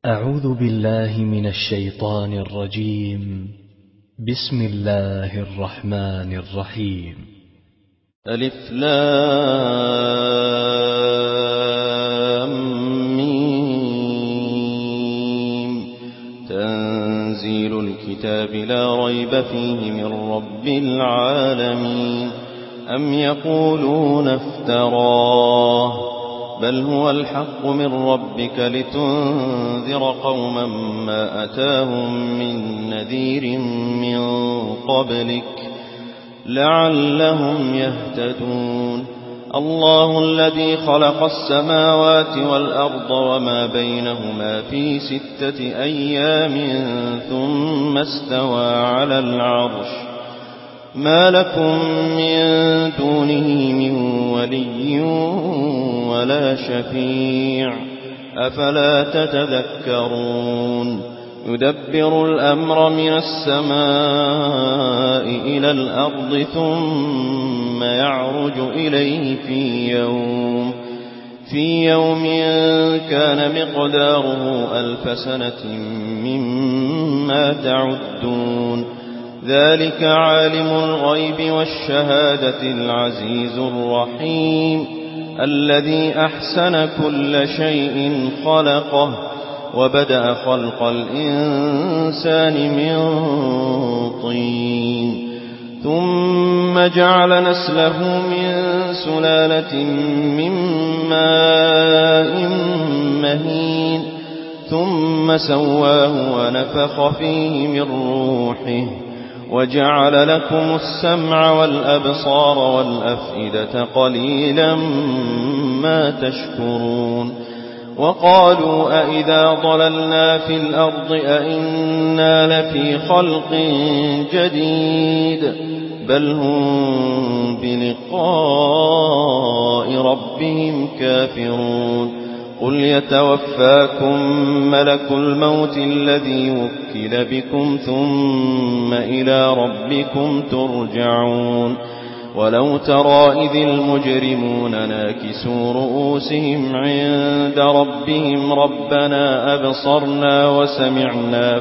أعوذ بالله من الشيطان الرجيم. بسم الله الرحمن الرحيم. ألف لام ميم. تنزيل الكتاب لا ريب فيه من رب العالمين. أم يقولون افتراه بل هو الحق من ربك لتنذر قوما ما أتاهم من نذير من قبلك لعلهم يهتدون. الله الذي خلق السماوات والأرض وما بينهما في 6 أيام ثم استوى على العرش. ما لكم من دونه من ولي ولا شفيع أفلا تتذكرون. يدبر الأمر من السماء إلى الأرض ثم يعرج إليه في يوم كان مقداره 1000 سنة مما تعدون. ذلك عالم الغيب والشهادة العزيز الرحيم الذي أحسن كل شيء خلقه وبدأ خلق الإنسان من طين ثم جعل نسله من سلالة من ماء مهين ثم سواه ونفخ فيه من روحه وجعل لكم السمع والأبصار والأفئدة قليلا ما تشكرون. وقالوا أئذا ضللنا في الأرض أئنا لفي خلق جديد بل هم بلقاء ربهم كافرون. قل يتوفاكم ملك الموت الذي وكل بكم ثم إلى ربكم ترجعون. ولو ترى إذ المجرمون ناكسوا رؤوسهم عند ربهم ربنا أبصرنا وسمعنا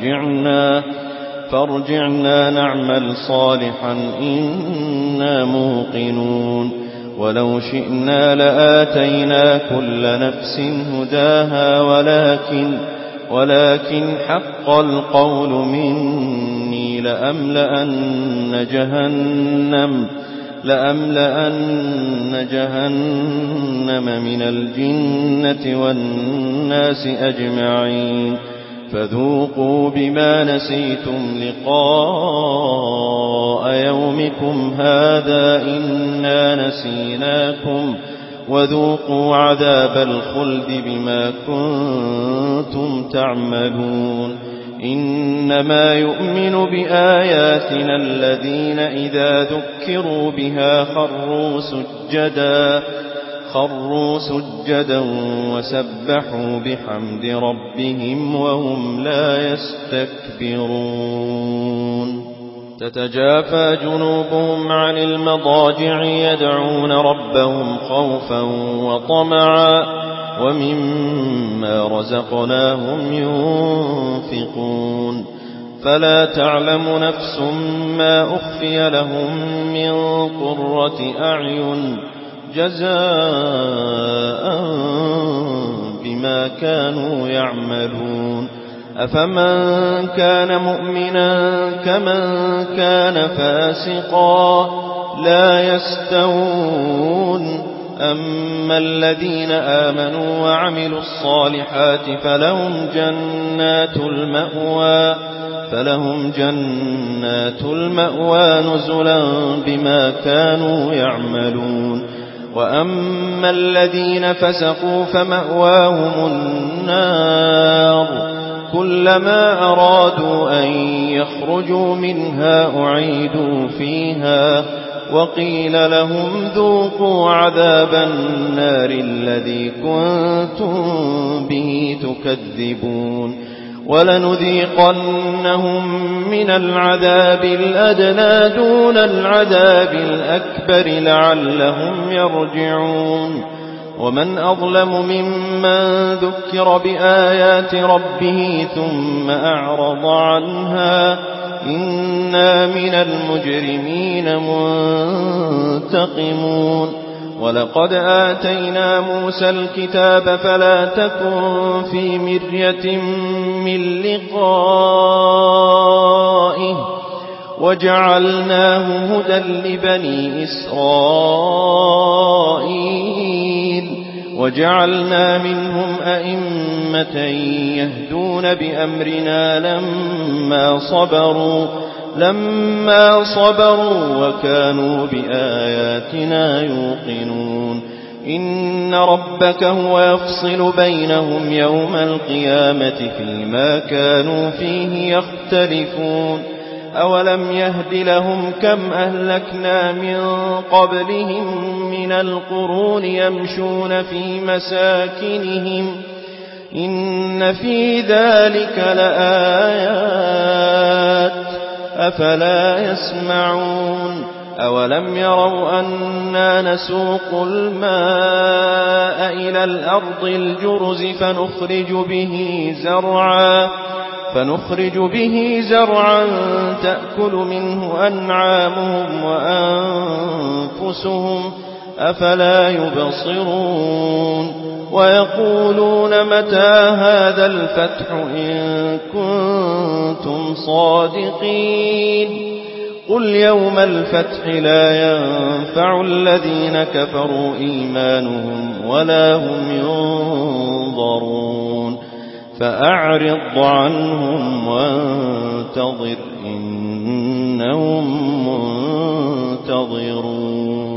فارجعنا نعمل صالحا إنا موقنون. ولو شئنا لآتينا كل نفس هداها ولكن حق القول مني لأملأن جهنم من الجنة والناس أجمعين. فذوقوا بما نسيتم لقاء يومكم هذا إنا نسيناكم وذوقوا عذاب الخلد بما كنتم تعملون. إنما يؤمن بآياتنا الذين إذا ذكروا بها خروا سجدا وسبحوا بحمد ربهم وهم لا يستكبرون. تتجافى جنوبهم عن المضاجع يدعون ربهم خوفا وطمعا ومما رزقناهم ينفقون. فلا تعلم نفس ما أخفي لهم من قرة أعين جزاء بما كانوا يعملون. أفمن كان مؤمنا كمن كان فاسقا لا يستوون. أما الذين آمنوا وعملوا الصالحات فلهم جنات المأوى نزلا بما كانوا يعملون. وأما الذين فسقوا فمأواهم النار كلما أرادوا أن يخرجوا منها أعيدوا فيها وقيل لهم ذوقوا عذاب النار الذي كنتم به تكذبون. ولنذيقنهم من العذاب الأدنى دون العذاب الأكبر لعلهم يرجعون. ومن أظلم ممن ذكر بآيات ربه ثم أعرض عنها إنا من المجرمين منتقمون ولقد آتينا موسى الكتاب فلا تكن في مرية من لقائه وجعلناه هدى لبني إسرائيل وجعلنا منهم أئمة يهدون بأمرنا لما صبروا وكانوا بآياتنا يوقنون إن ربك هو يفصل بينهم يوم القيامة فيما كانوا فيه يختلفون أولم يهد لهم كم أهلكنا من قبلهم من القرون يمشون في مساكنهم إن في ذلك لآيات أفلا يسمعون أولم يروا أنا نسوق الماء إلى الأرض الجرز فنخرج به زرعا تأكل منه أنعامهم وأنفسهم أفلا يبصرون ويقولون متى هذا الفتح إن كنتم صادقين قل يوم الفتح لا ينفع الذين كفروا إيمانهم ولا هم ينظرون فأعرض عنهم وانتظر إنهم منتظرون